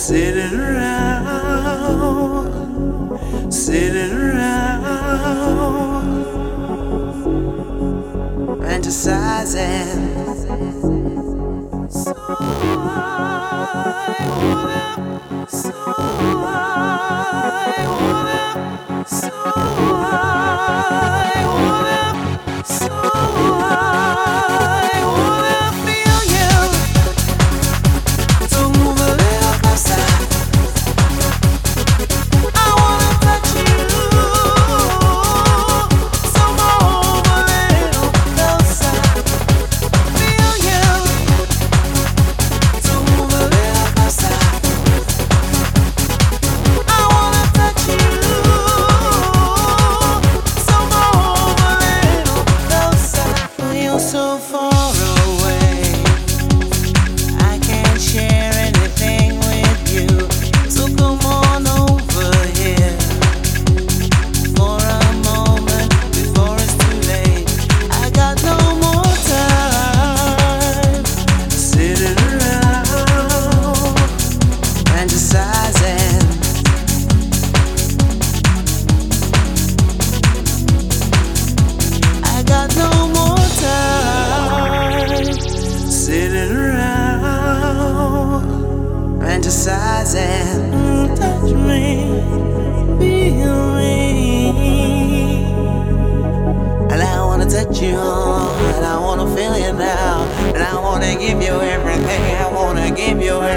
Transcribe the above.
Sitting around, sitting around, fantasizing. So I wanna, so I wanna, so I wanna, so I wanna feel you. So move a little closer. I wanna touch you. So move a little closer. Feel you. So move a little closer. I wanna touch you. So move a little closer. You're so far away. I can't share anything with you. So come on over here for a moment before it's too late. I got no more time. Sitting around, fantasizing. I got no more time. Sitting around, fantasizing. Touch me, feel me, and I wanna touch you, and I wanna feel you now, and I wanna give you everything. I wanna give you everything.